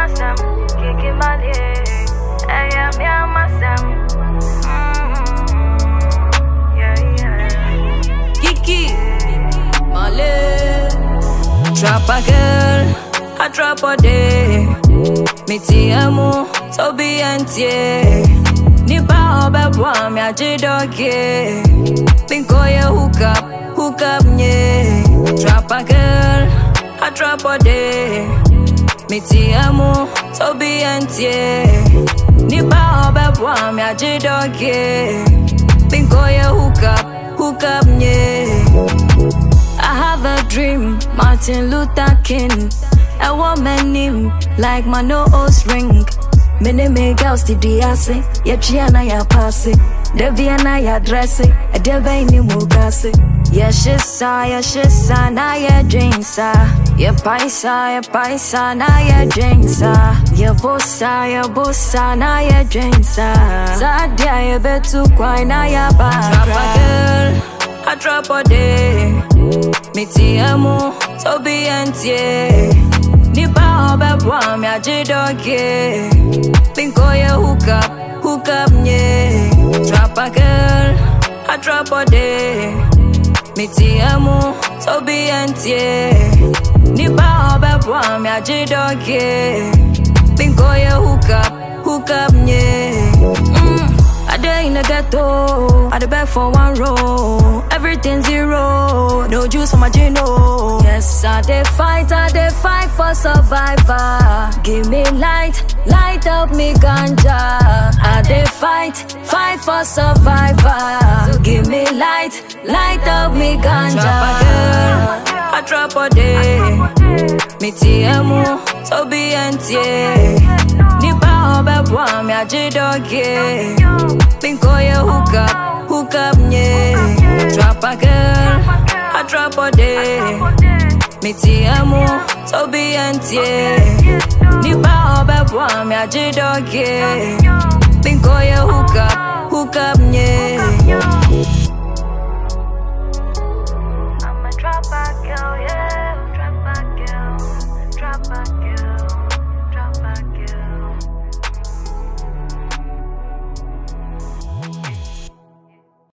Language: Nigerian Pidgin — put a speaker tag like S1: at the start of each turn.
S1: myself, kicking my leg. I am myself.
S2: Kiki, Male, trap a girl, I trap a day. Me tiamo, so be antie. Nipa obebwa me ajidoke. Pinko ye hook up nye. Trap a girl, I trap a day. Me tiamo, so be antie. Nipa obebwa me ajidoke. Pinko ye hook up nye. I have a dream, Martin Luther King. A woman him like my nose ring. Many me girls to the assay. Ya chiana ya pass it. Deviana ya dress it. A deve ni mugase. Ya shisa na ya drinsa. Ya paisa na ya drinsa. Ya bossa na ya drinsa. Zadia ya betu kwai na ya ba. Trap a girl, I trap a day. Me tiamo, so be antie. Nipa obebwa me ajidoke. Pinko ye hook up nye. Trap a girl, I trap a day. Me tiamo, so be antie. Nipa obebwa me ajidoke. Pinko ye hook up nye. I day in the ghetto, I the beg for one roll. Everything zero, no juice for my gino. Yes, I dey fight for survivor. Give me light up me ganja. I dey fight for survivor. So give me light up me ganja. Trap a girl, I trap a day. Me tiamo, so be antie. Nipa obebwa me ajidoke. Pinko ye hook up nye. Trap a girl, I trap a day. Me tiamo, so be antie. Nipa obebwa me ajidoke. Pinko ye hook up nye.